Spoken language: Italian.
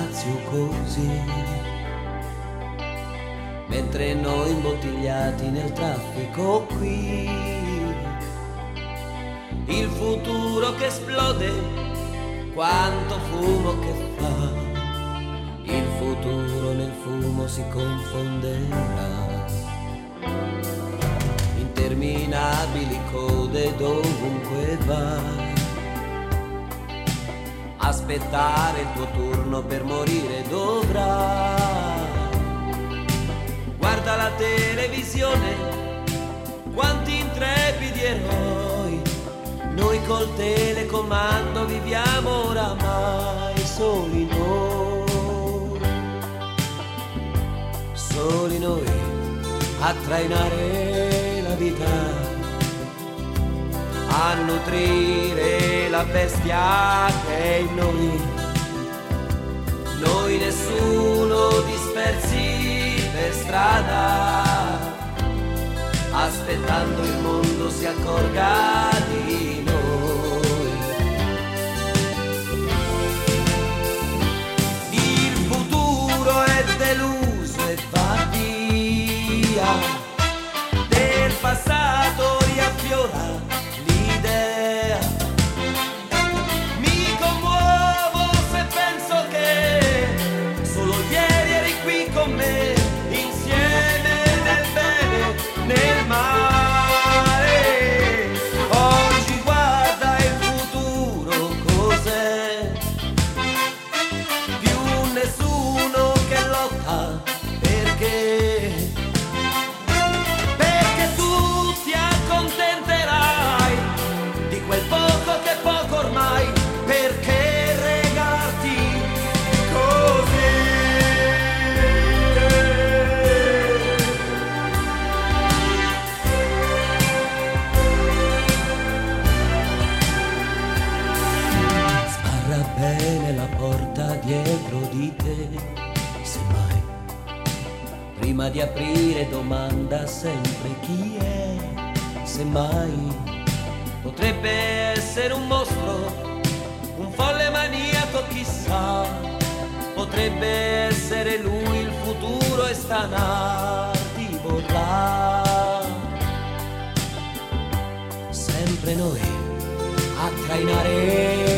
spazio così, mentre noi imbottigliati nel traffico qui, il futuro che esplode, quanto fumo che fa, il futuro nel fumo si confonderà. Interminabili code dovunque vai, aspettare il tuo turno per morire dovrai. Guarda la televisione, quanti intrepidi eroi, noi col telecomando viviamo oramai soli noi a trainare la vita, a nutrire la bestia che è in noi nessuno dispersi per strada, aspettando il mondo si accorga di noi. Il futuro è deluso e va via, del passato riaffiora l'idea. Mi commuovo se penso che solo ieri eri qui con me, insieme nel bene, nel male. Oggi guarda il futuro cos'è, più nessuno che lotta, perché tu ti accontenterai di quel poco che poco ormai, perché regalarti così. Sbarra bene la porta dietro di te, semmai prima di aprire domanda sempre chi è, semmai potrebbe essere un mostro, un folle maniaco chissà, potrebbe essere lui il futuro e stanarti vorrà. Sempre noi a trainare